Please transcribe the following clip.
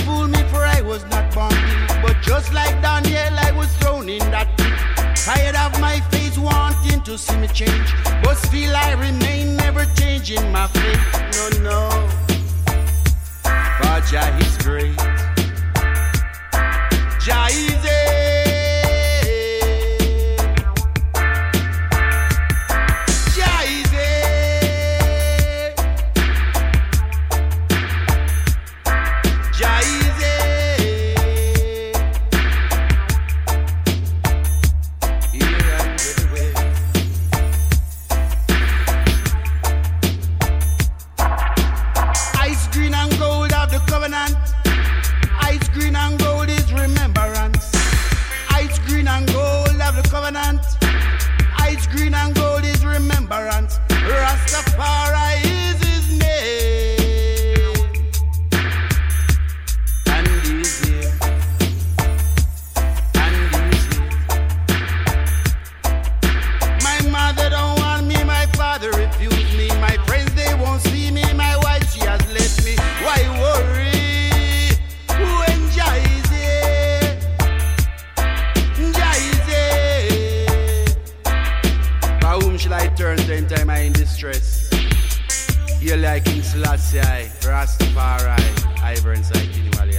fool me for I was not born guilty. But just like Daniel, I was thrown in that pit. Tired of my face wanting to see me change, but still I remain never changing my faith. No, no, for Jah is great.